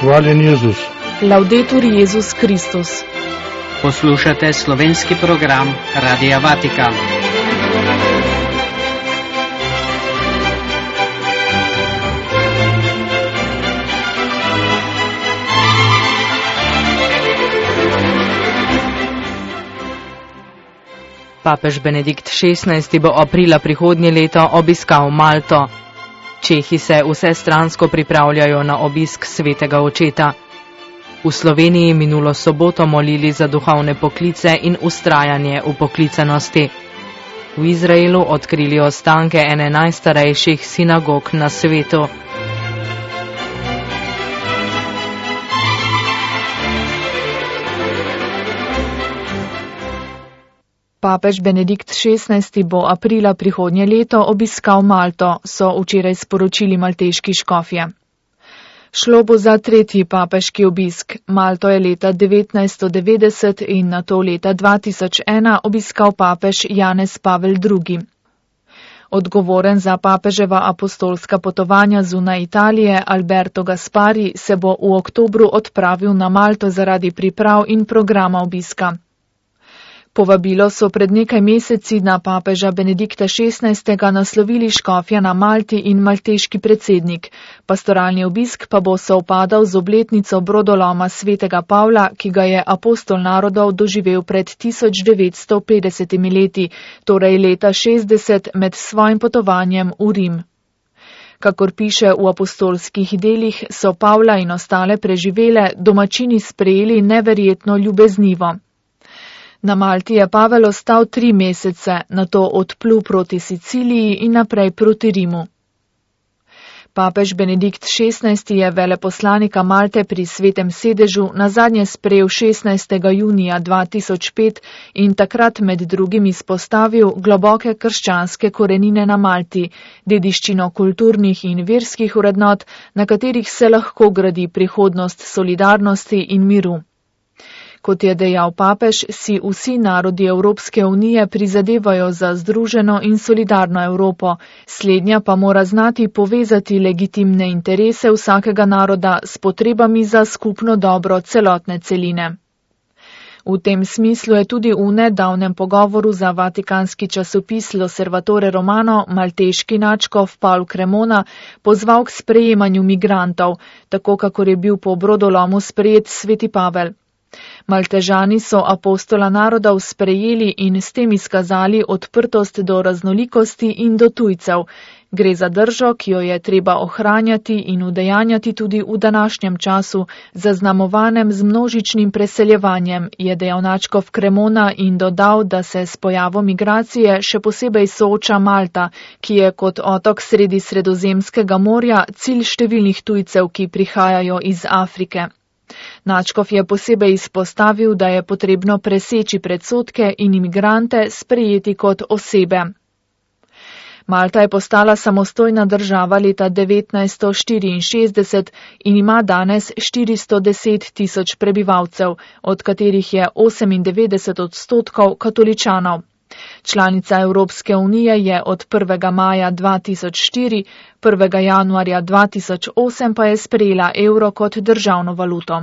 Hvaljen Jezus. Laudetur Jezus Kristus. Poslušate slovenski program Radia Vatikan. Papež Benedikt XVI bo aprila prihodnje leto obiskal Malto. Čehi se vsestransko pripravljajo na obisk svetega očeta. V Sloveniji minulo soboto molili za duhovne poklice in ustrajanje v poklicanosti. V Izraelu odkrili ostanke ene najstarejših sinagog na svetu. Papež Benedikt XVI bo aprila prihodnje leto obiskal Malto, so včeraj sporočili malteški škofje. Šlo bo za tretji papeški obisk. Malto je leta 1990 in nato leta 2001 obiskal papež Janez Pavel II. Odgovoren za papeževa apostolska potovanja zunaj Italije, Alberto Gaspari, se bo v oktobru odpravil na Malto zaradi priprav in programa obiska. Povabilo so pred nekaj meseci na papeža Benedikta XVI. Naslovili škofja na Malti in malteški predsednik. Pastoralni obisk pa bo sovpadal z obletnico brodoloma svetega Pavla, ki ga je apostol narodov doživel pred 1950 leti, torej leta 60 med svojim potovanjem v Rim. Kakor piše v apostolskih delih, so Pavla in ostale preživele domačini sprejeli neverjetno ljubeznivo. Na Malti je Pavel ostal 3 mesece, nato odplul proti Siciliji in naprej proti Rimu. Papež Benedikt XVI. Je veleposlanika Malte pri Svetem sedežu nazadnje sprejel 16. junija 2005 in takrat med drugim izpostavil globoke krščanske korenine na Malti, dediščino kulturnih in verskih vrednot, na katerih se lahko gradi prihodnost solidarnosti in miru. Kot je dejal papež, si vsi narodi Evropske unije prizadevajo za združeno in solidarno Evropo, slednja pa mora znati povezati legitimne interese vsakega naroda s potrebami za skupno dobro celotne celine. V tem smislu je tudi v nedavnem pogovoru za vatikanski časopis L'Osservatore Romano malteški nadškof Paul Cremona pozval k sprejemanju migrantov, tako kakor je bil po brodolomu sprejet sveti Pavel. Maltežani so apostola narodov sprejeli in s tem izkazali odprtost do raznolikosti in do tujcev. Gre za držo, ki jo je treba ohranjati in udejanjati tudi v današnjem času, zaznamovanem z množičnim preseljevanjem, je dejal nadškof Cremona in dodal, da se s pojavom migracije še posebej sooča Malta, ki je kot otok sredi Sredozemskega morja cilj številnih tujcev, ki prihajajo iz Afrike. Nadškof je posebej izpostavil, da je potrebno preseči predsodke in imigrante sprejeti kot osebe. Malta je postala samostojna država leta 1964 in ima danes 410 tisoč prebivalcev, od katerih je 98% katoličanov. Članica Evropske unije je od 1. maja 2004, 1. januarja 2008 pa je sprejela evro kot državno valuto.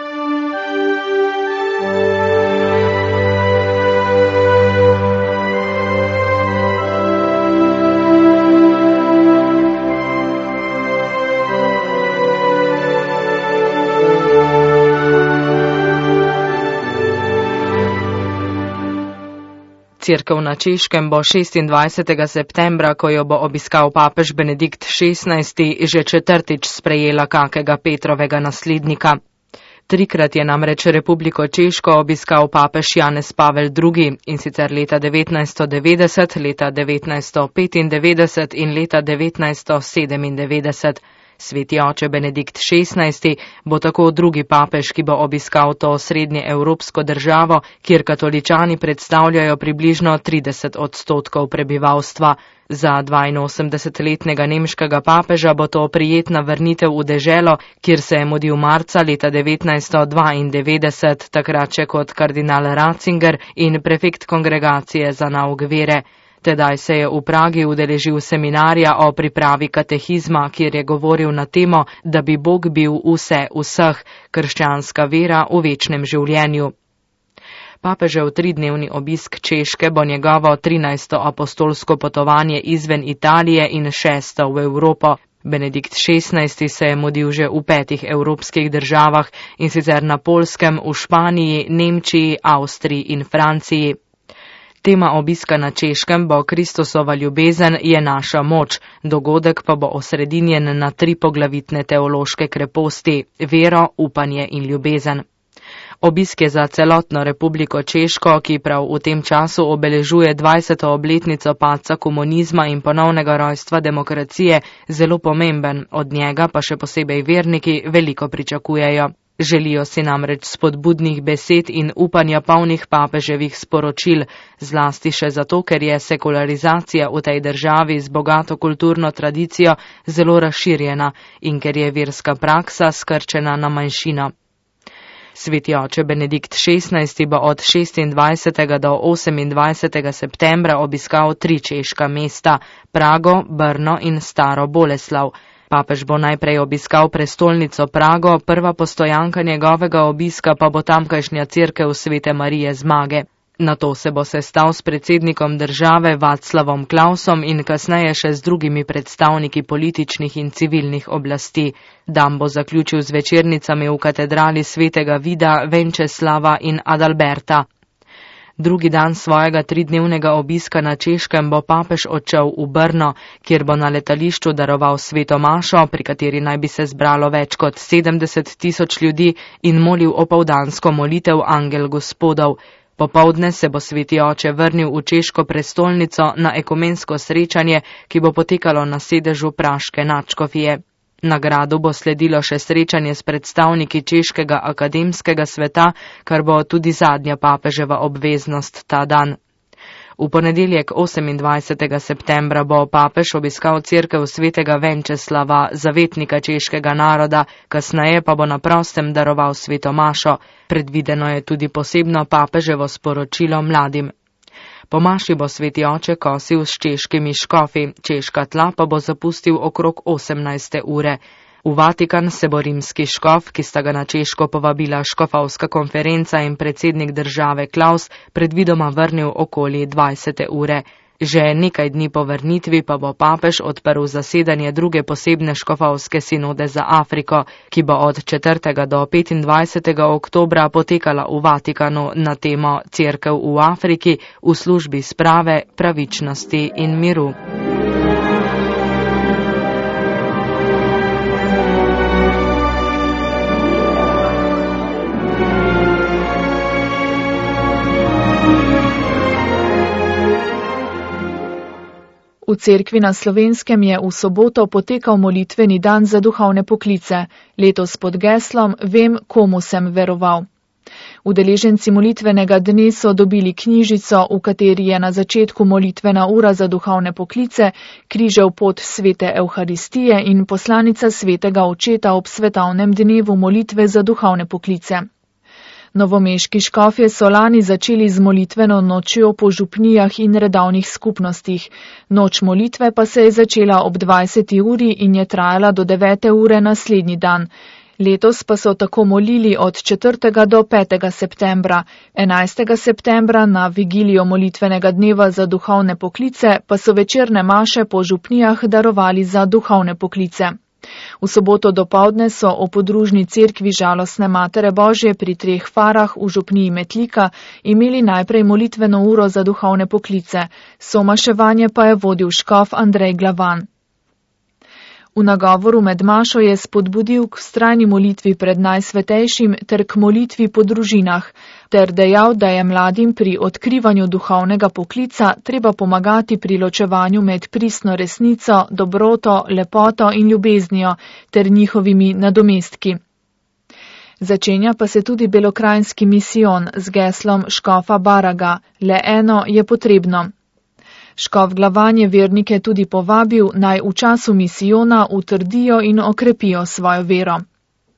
Cerkev na Češkem bo 26. septembra, ko jo bo obiskal papež Benedikt XVI. Že četrtič sprejela kakega Petrovega naslednika. 3-krat je namreč Republiko Češko obiskal papež Janez Pavel II. In sicer leta 1990, leta 1995 in leta 1997. Sveti oče Benedikt XVI. Bo tako drugi papež, ki bo obiskal to srednje evropsko državo, kjer katoličani predstavljajo približno 30% prebivalstva. Za 82-letnega nemškega papeža bo to prijetna vrnitev v deželo, kjer se je mudil marca leta 1992, takrat še kot kardinal Ratzinger in prefekt kongregacije za nauk vere. Tedaj se je v Pragi udeležil seminarja o pripravi katehizma, kjer je govoril na temo, da bi Bog bil vse vseh, krščanska vera v večnem življenju. Papežev 3-dnevni obisk Češke bo njegovo 13. apostolsko potovanje izven Italije in 6. v Evropo. Benedikt XVI. Se je mudil že v 5 evropskih državah, in sicer na Poljskem, v Španiji, Nemčiji, Avstriji in Franciji. Tema obiska na Češkem bo Kristusova ljubezen je naša moč, dogodek pa bo osredinjen na 3 poglavitne teološke kreposti: vero, upanje in ljubezen. Obisk je za celotno Republiko Češko, ki prav v tem času obeležuje 20. obletnico padca komunizma in ponovnega rojstva demokracije, zelo pomemben, od njega pa še posebej verniki veliko pričakujejo. Želijo si namreč spodbudnih besed in upanja polnih papeževih sporočil, zlasti še zato, ker je sekularizacija v tej državi z bogato kulturno tradicijo zelo razširjena in ker je verska praksa skrčena na manjšino. Sveti oče Benedikt XVI. Bo od 26. do 28. septembra obiskal 3 češka mesta: Prago, Brno in Staro Boleslav. Papež bo najprej obiskal prestolnico Prago, prva postojanka njegovega obiska pa bo tamkajšnja cerkev Svete Marije Zmage. Nato se bo sestal s predsednikom države Václavom Klausom in kasneje še z drugimi predstavniki političnih in civilnih oblasti. Dan bo zaključil z večernicami v katedrali svetega Vida, Venčeslava in Adalberta. Drugi dan svojega 3-dnevnega obiska na Češkem bo papež odšel v Brno, kjer bo na letališču daroval sveto mašo, pri kateri naj bi se zbralo več kot 70 000 ljudi, in molil opoldansko molitev Angel Gospodov. Popoldne se bo sveti oče vrnil v češko prestolnico na ekumensko srečanje, ki bo potekalo na sedežu praške nadškofije. Na gradu bo sledilo še srečanje s predstavniki češkega akademskega sveta, kar bo tudi zadnja papeževa obveznost ta dan. V ponedeljek 28. septembra bo papež obiskal cerkev svetega Venčeslava, zavetnika češkega naroda, kasneje pa bo na prostem daroval sveto mašo. Predvideno je tudi posebno papeževo sporočilo mladim. Po maši bo sveti oče kosil s češkimi škofi, češka tla pa bo zapustil okrog 18. ure. V Vatikan se bo rimski škof, ki sta ga na Češko povabila škofovska konferenca in predsednik države Klaus, predvidoma vrnil okoli 20. ure. Že nekaj dni po vrnitvi pa bo papež odprl zasedanje druge posebne škofovske sinode za Afriko, ki bo od 4. do 25. oktobra potekala v Vatikanu na temo Cerkev v Afriki v službi sprave, pravičnosti in miru. V cerkvi na Slovenskem je v soboto potekal molitveni dan za duhovne poklice, letos pod geslom Vem, komu sem veroval. Udeleženci molitvenega dne so dobili knjižico, v kateri je na začetku molitvena ura za duhovne poklice, križev pot svete Evharistije in poslanica svetega očeta ob svetovnem dnevu molitve za duhovne poklice. Novomeški škofje so lani začeli z molitveno nočjo po župnijah in redavnih skupnostih. Noč molitve pa se je začela ob 20. uri in je trajala do 9. ure naslednji dan. Letos pa so tako molili od 4. do 5. septembra. 11. septembra na vigilijo molitvenega dneva za duhovne poklice pa so večerne maše po župnijah darovali za duhovne poklice. V soboto dopoldne so o podružni cerkvi Žalostne Matere Božje pri 3 farah v župniji Metlika imeli najprej molitveno uro za duhovne poklice, somaševanje pa je vodil škof Andrej Glavan. V nagovoru med mašo je spodbudil k vztrajni molitvi pred najsvetejšim ter k molitvi po družinah, ter dejal, da je mladim pri odkrivanju duhovnega poklica treba pomagati pri ločevanju med pristno resnico, dobroto, lepoto in ljubeznijo ter njihovimi nadomestki. Začenja pa se tudi belokranjski misijon z geslom škofa Baraga, le eno je potrebno. Škof Glavan je vernike tudi povabil, naj v času misijona utrdijo in okrepijo svojo vero.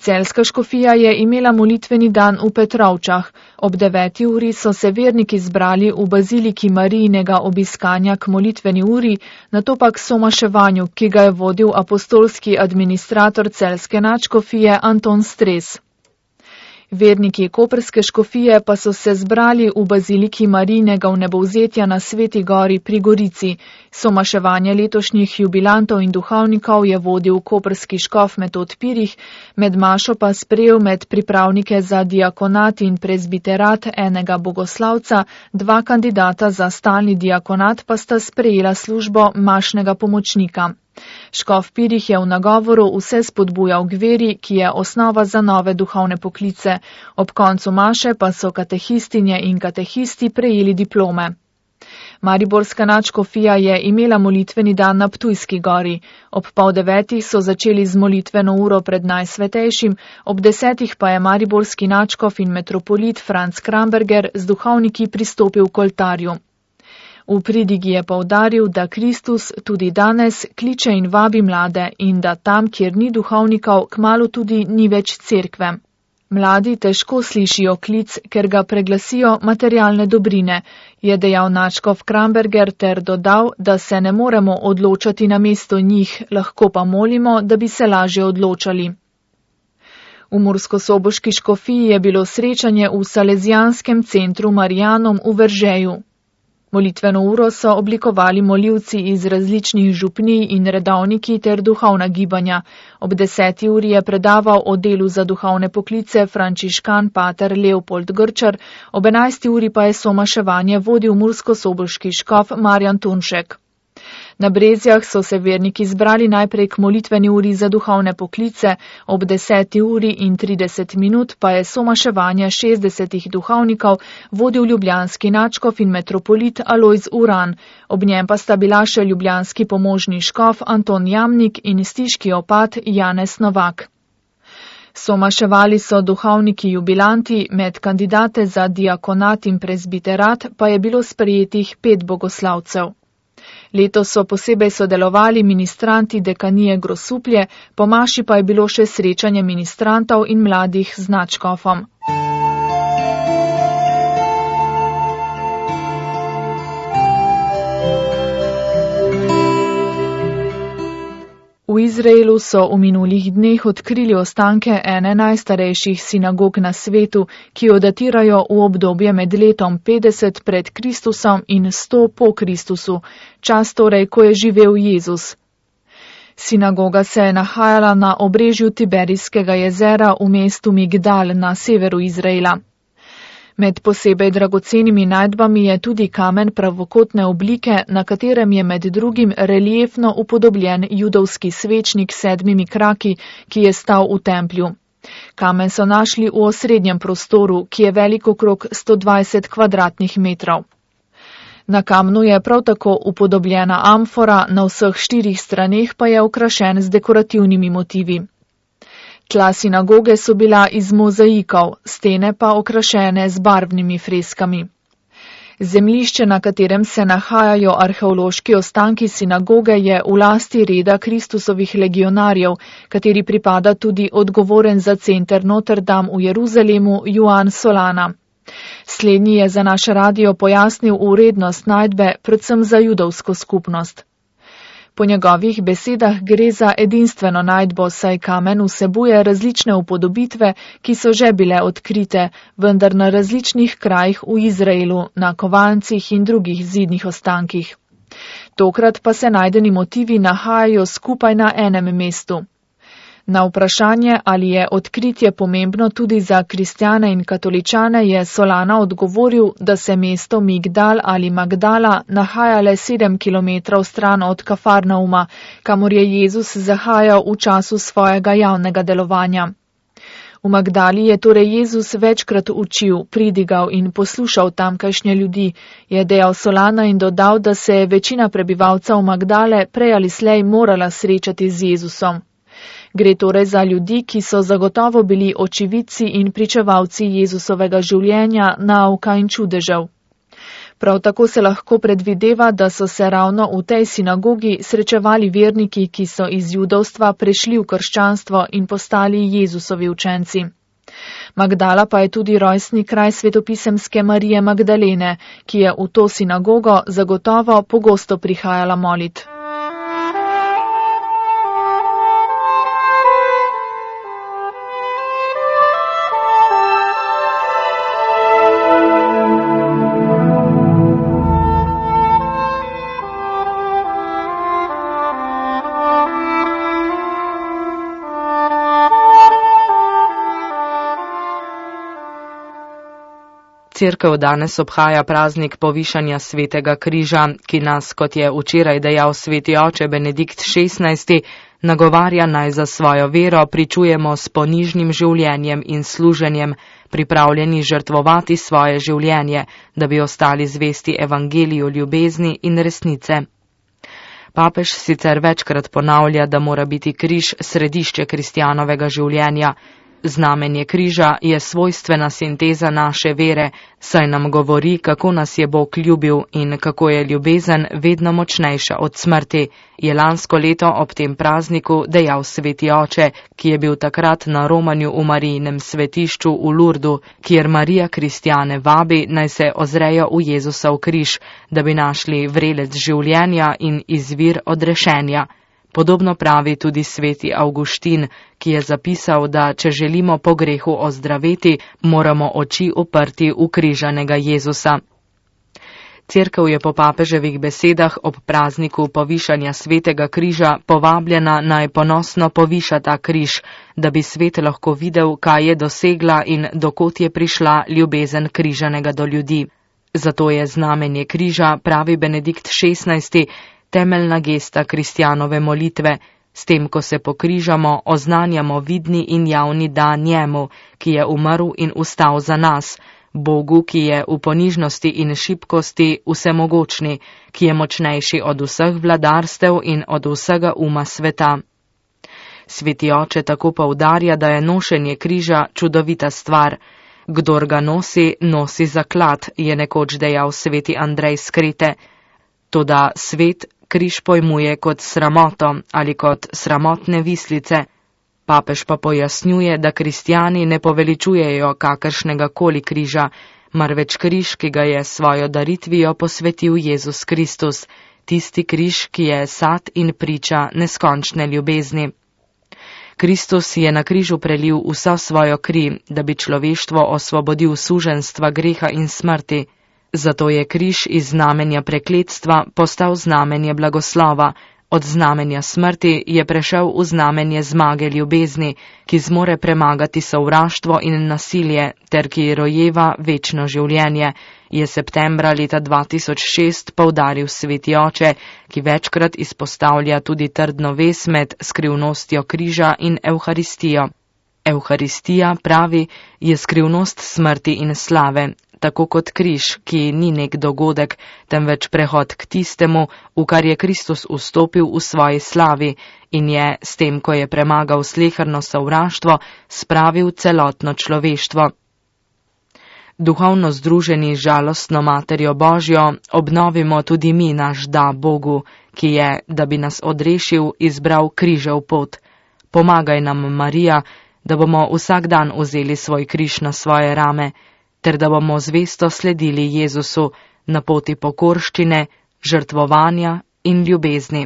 Celjska škofija je imela molitveni dan v Petrovčah. Ob 9. uri so se verniki zbrali v baziliki Marijinega obiskanja k molitveni uri, nato pa k somaševanju, ki ga je vodil apostolski administrator celjske nadškofije Anton Stres. Verniki koprske škofije pa so se zbrali v baziliki Marijinega vnebovzetja na Sveti gori pri Gorici. Somaševanje letošnjih jubilantov in duhovnikov je vodil koprski škof Metod Pirih, med mašo pa sprejel med pripravnike za diakonat in prezbiterat enega bogoslavca, 2 kandidata za stalni diakonat pa sta sprejela službo mašnega pomočnika. Škof Pirih je v nagovoru vse spodbujal k veri, ki je osnova za nove duhovne poklice. Ob koncu maše pa so katehistinje in katehisti prejeli diplome. Mariborska nadškofija je imela molitveni dan na Ptujski gori. Ob 8:30 so začeli z molitveno uro pred Najsvetejšim, ob 10. pa je mariborski nadškof in metropolit Franc Kramberger z duhovniki pristopil k oltarju. V pridigi je poudaril, da Kristus tudi danes kliče in vabi mlade in da tam, kjer ni duhovnikov, kmalu tudi ni več cerkve. Mladi težko slišijo klic, ker ga preglasijo materialne dobrine, je dejal nadškof Kramberger ter dodal, da se ne moremo odločati namesto njih, lahko pa molimo, da bi se lažje odločali. V murskosoboški škofiji je bilo srečanje v Salezijanskem centru Marijanom v Veržeju. Molitveno uro so oblikovali molivci iz različnih župnij in redovniki ter duhovna gibanja. Ob 10. uri je predaval o delu za duhovne poklice frančiškan pater Leopold Grčar, ob 11. uri pa je somaševanje vodil murskosoboški škof Marjan Turnšek. Na Brezjah so se verniki zbrali najprej k molitveni uri za duhovne poklice, ob 10. uri in 30 minut pa je somaševanje 60 duhovnikov vodil ljubljanski nadškof in metropolit Alojz Uran, ob njem pa sta bila še ljubljanski pomožni škof Anton Jamnik in stiški opat Janez Novak. Somaševali so duhovniki jubilanti, med kandidate za diakonat in prezbiterat pa je bilo sprejetih 5 bogoslavcev. Letos so posebej sodelovali ministranti dekanije Grosuplje, po maši pa je bilo še srečanje ministrantov in mladih z nadškofom. V Izraelu so v minulih dneh odkrili ostanke ene najstarejših sinagog na svetu, ki jo datirajo v obdobje med letom 50 pred Kristusom in 100 po Kristusu, čas torej, ko je živel Jezus. Sinagoga se je nahajala na obrežju Tiberijskega jezera v mestu Migdal na severu Izraela. Med posebej dragocenimi najdbami je tudi kamen pravokotne oblike, na katerem je med drugim reliefno upodobljen judovski svečnik s 7 kraki, ki je stal v templju. Kamen so našli v osrednjem prostoru, ki je velik okrog 120 kvadratnih metrov. Na kamnu je prav tako upodobljena amfora, na vseh 4 straneh pa je okrašen z dekorativnimi motivi. Tla sinagoge so bila iz mozaikov, stene pa okrašene z barvnimi freskami. Zemljišče, na katerem se nahajajo arheološki ostanki sinagoge, je v lasti reda Kristusovih legionarjev, kateri pripada tudi odgovoren za center Notre Dame v Jeruzalemu Joan Solana. Slednji je za naš radio pojasnil vrednost najdbe predvsem za judovsko skupnost. Po njegovih besedah gre za edinstveno najdbo, saj kamen vsebuje različne upodobitve, ki so že bile odkrite, vendar na različnih krajih v Izraelu, na kovancih in drugih zidnih ostankih. Tokrat pa se najdeni motivi nahajajo skupaj na enem mestu. Na vprašanje, ali je odkritje pomembno tudi za kristjane in katoličane, je Solana odgovoril, da se mesto Migdal ali Magdala nahaja le 7 km stran od Kafarnauma, kamor je Jezus zahajal v času svojega javnega delovanja. V Magdali je torej Jezus večkrat učil, pridigal in poslušal tamkajšnje ljudi, je dejal Solana in dodal, da se je večina prebivalcev Magdale prej ali slej morala srečati z Jezusom. Gre torej za ljudi, ki so zagotovo bili očividci in pričevalci Jezusovega življenja, nauka in čudežev. Prav tako se lahko predvideva, da so se ravno v tej sinagogi srečevali verniki, ki so iz judovstva prešli v krščanstvo in postali Jezusovi učenci. Magdala pa je tudi rojstni kraj svetopisemske Marije Magdalene, ki je v to sinagogo zagotovo pogosto prihajala molit. Cerkev danes obhaja praznik povišanja svetega križa, ki nas, kot je včeraj dejal sveti oče Benedikt XVI, nagovarja naj za svojo vero pričujemo s ponižnim življenjem in služenjem, pripravljeni žrtvovati svoje življenje, da bi ostali zvesti evangeliju ljubezni in resnice. Papež sicer večkrat ponavlja, da mora biti križ središče kristjanovega življenja. Znamenje križa je svojstvena sinteza naše vere, saj nam govori, kako nas je Bog ljubil in kako je ljubezen vedno močnejša od smrti, je lansko leto ob tem prazniku dejal sveti oče, ki je bil takrat na romanju v Marijinem svetišču v Lurdu, kjer Marija kristjane vabi, naj se ozrejo v Jezusov križ, da bi našli vrelec življenja in izvir odrešenja. Podobno pravi tudi sveti Avguštin, ki je zapisal, da če želimo po grehu ozdraveti, moramo oči uprti v križanega Jezusa. Cerkev je po papeževih besedah ob prazniku povišanja svetega križa povabljena naj ponosno poviša ta križ, da bi svet lahko videl, kaj je dosegla in dokot je prišla ljubezen križanega do ljudi. Zato je znamenje križa, pravi Benedikt XVI, temeljna gesta kristjanove molitve. S tem, ko se pokrižamo, oznanjamo vidni in javni da njemu, ki je umrl in vstal za nas, Bogu, ki je v ponižnosti in šibkosti vsemogočni, ki je močnejši od vseh vladarstev in od vsega uma sveta. Sveti oče tako poudarja, da je nošenje križa čudovita stvar. Kdor ga nosi, nosi zaklad, je nekoč dejal sveti Andrej s Krete. Toda svet križ pojmuje kot sramoto ali kot sramotne vislice. Papež pa pojasnjuje, da kristjani ne poveličujejo kakršnega koli križa, marveč križ, ki ga je svojo daritvijo posvetil Jezus Kristus, tisti križ, ki je sad in priča neskončne ljubezni. Kristus je na križu prelil vso svojo kri, da bi človeštvo osvobodil suženstva greha in smrti. Zato je križ iz znamenja prekletstva postal znamenje blagoslova, od znamenja smrti je prešel v znamenje zmage ljubezni, ki zmore premagati sovraštvo in nasilje ter ki rojeva večno življenje, je septembra leta 2006 poudaril sveti oče, ki večkrat izpostavlja tudi trdno vez med skrivnostjo križa in evharistijo. Evharistija, pravi, je skrivnost smrti in slave, tako kot križ, ki ni nek dogodek, temveč prehod k tistemu, v kar je Kristus vstopil v svoji slavi in je, s tem, ko je premagal sleherno sovraštvo, spravil celotno človeštvo. Duhovno združeni z žalostno Materjo Božjo, obnovimo tudi mi naš da Bogu, ki je, da bi nas odrešil, izbral križev pot. Pomagaj nam, Marija, da bomo vsak dan vzeli svoj križ na svoje rame, ter da bomo zvesto sledili Jezusu na poti pokorščine, žrtvovanja in ljubezni.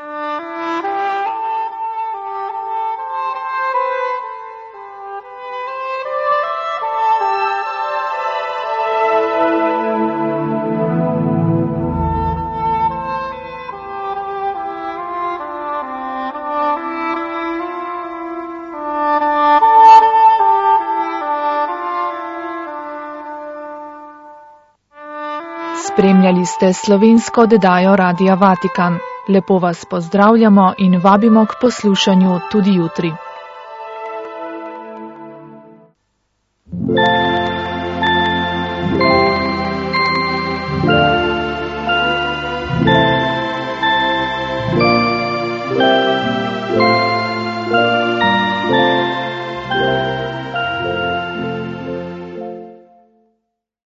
Spremljali ste slovensko oddajo Radia Vatikan. Lepo vas pozdravljamo in vabimo k poslušanju tudi jutri.